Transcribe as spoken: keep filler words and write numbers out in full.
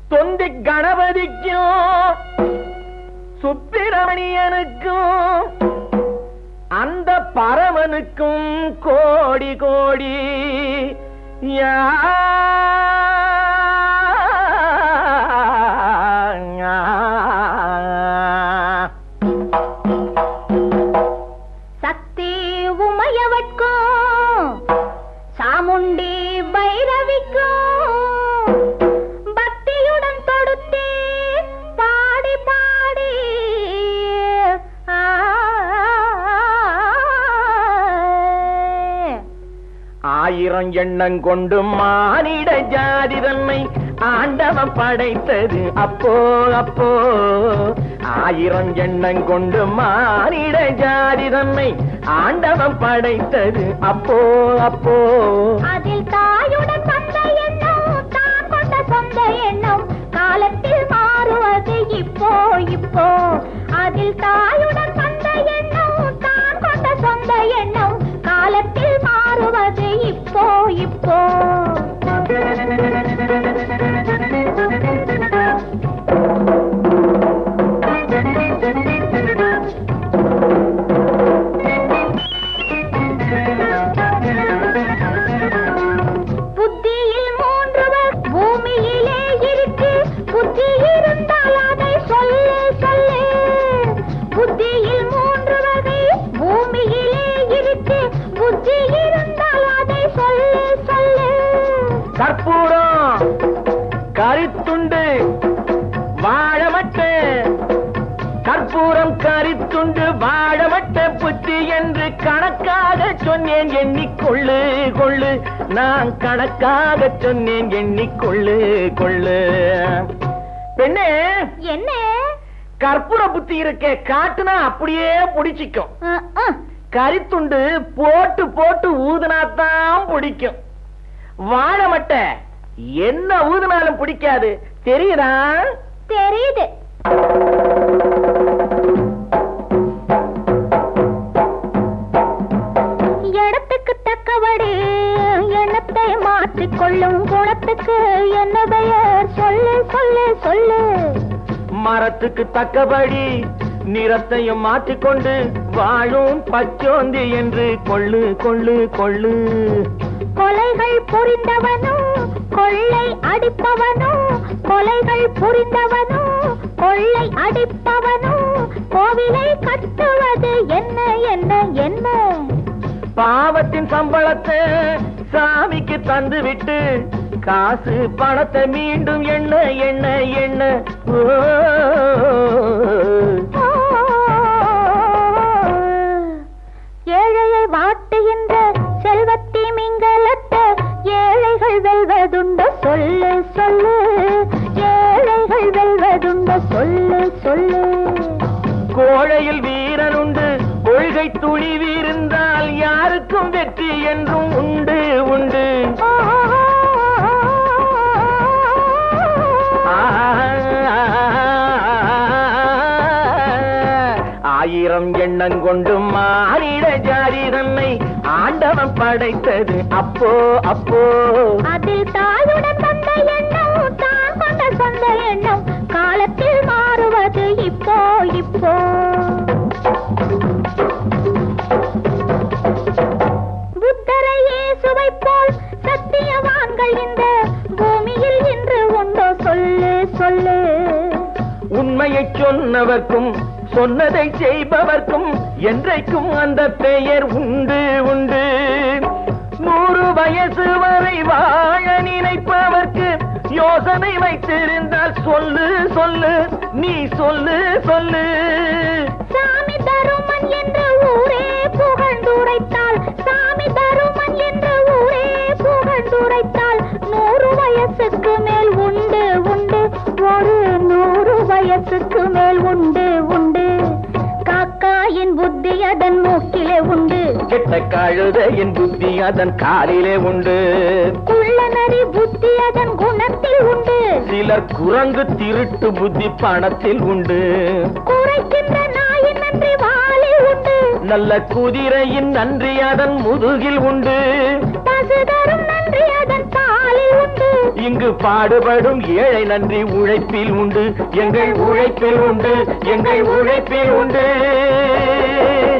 தொந்தி கணபதிக்கும் சுப்பிரமணியனுக்கும் அந்த பரமனுக்கும் கோடி கோடி யா சக்தி உமையவட்கும் சாமுண்டி பைரவிக்கும் பக்தியுடன் தொடுத்தே பாடி பாடி ஆயிரம் எண்ணம் கொண்டு மானிட ஜாதி தன்னை ஆண்டவன் படைத்தது அப்போ அப்போ ஆயிரம் எண்ணம் கொண்டு மானிட ஜாதி தன்னை ஆண்டவன் படைத்தது அப்போ அப்போ அதில் தாயுடன் வந்த எண்ணம் தான் கொண்ட சொந்த எண்ணம் காலத்தில் மாறுவது இப்போ இப்போ அதில் தாயுடன் வந்த எண்ணம் தான் கொண்ட சொந்த எண்ணம் காலத்தில் மாறுவது இப்போ இப்போ புத்தியில் மூன்று பூமியிலே இருக்கு புத்தி இருந்தால் அதை சொல்லு சொல்லு புத்தியில் மூன்று வகை பூமியிலே இருக்கு புத்தி இருந்தால் அதை சொல்லு சொல்லு கற்பூரம் கரித்துண்டு வாழமட்ட கற்பூரம் கரித்துண்டு வாழமட்ட புத்தி என்று கணக்காக சொன்னேன் எண்ணிக்கொள்ளு கொள்ளு நான் கணக்காக சொன்னேன் எண்ணிக்கொள்ளு கொள்ளு பெண்ணே என்ன கற்பூர புத்தி இருக்கே காட்டுனா அப்படியே பிடிச்சிக்கும் கரித்துண்டு போட்டு போட்டு ஊதுனாத்தான் பிடிக்கும் வாழமட்ட என்ன ஊதுனாலும் பிடிக்காது தெரியுதா தெரியுது இடத்துக்கு தக்கபடி எண்ணத்தை மாற்றிக்கொள்ளும் குணத்துக்கு என்ன பெயர் சொல்லு சொல்லு சொல்லு மரத்துக்கு தக்கபடி நிறத்தையும் மாற்றிக்கொண்டு வாழும் பச்சோந்தி என்று கொள்ளு கொள்ளு கொள்ளு கொலைகள் புரிந்தவனும் கொள்ளை அடிப்பவனும் கொலைகள் புரிந்தவனும் கொள்ளை அடிப்பவனும் கோவிலை கட்டுவது என்ன என்ன என்ன பாவத்தின் சம்பளத்தை சாமிக்கு தந்து விட்டு காசு பணத்தை மீண்டும் என்ன என்ன என்ன ஏழையை வாட்டுகின்ற செல்வத்தி மிங்கலத்த ஏழைகள் வெல்வதுண்டு சொல்லு சொல்லு ஏழைகள் வெல்வதுண்டு சொல்லு சொல்லு கோழையில் வீரன் உண்டு கொள்கை துணிவிருந்தால் யாருக்கும் வெற்றி என்றும் உண்டு உண்டு ஆயிரம் எண்ணம் கொண்டு மாறிட ஜாதி தன்னை ஆண்டவன் படைத்தது அப்போ அப்போ அதில் தாயுடன் வந்த எண்ணம் தான் கொண்ட சொந்த எண்ணம் காலத்தில் மாறுவது இப்போ இப்போ புத்தரை இயேசுவை போல் சத்தியவான்கள் இந்த பூமியில் இன்று உண்டோ சொல்லு சொல்லு உண்மையை சொன்னவர்க்கும் சொன்னதை செய்பவர்க்கும் என்றைக்கும் அந்த பெயர் உண்டு உண்டு நூறு வயசு வரை வாழ நினைப்பவர்க்கு யோசனை வைத்திருந்தால் சொல்லு சொல்லு நீ சொல்லு சொல்லு சாமி தருமன் என்று ஊரே புகழ்ந்துரைத்தால் சாமி தருமன் என்று ஊரே புகழ்ந்துரைத்தால் நூறு வயசுக்கு மேல் உண்டு உண்டு ஒரு நூறு வயசுக்கு மேல் உண்டு உண்டு காக்காயின் புத்தி அதன் மூக்கிலே உண்டு கெட்ட கழுதையின் புத்தி அதன் காலிலே உண்டு குள்ள நரி புத்தி அதன் குணத்தில் உண்டு சிலர் குரங்கு திருட்டு புத்தி பணத்தில் உண்டு குறைக்கின்ற நாயின் நன்றி வாலில் உண்டு நல்ல குதிரையின் நன்றி அதன் முதுகில் உண்டு பசு தரும் நன்றி அதன் பாலில் உண்டு. இங்கு பாடுபடும் ஏழை நன்றி உழைப்பில் உண்டு. எங்கள் உழைப்பில் உண்டு, எங்கள் உழைப்பில் உண்டு.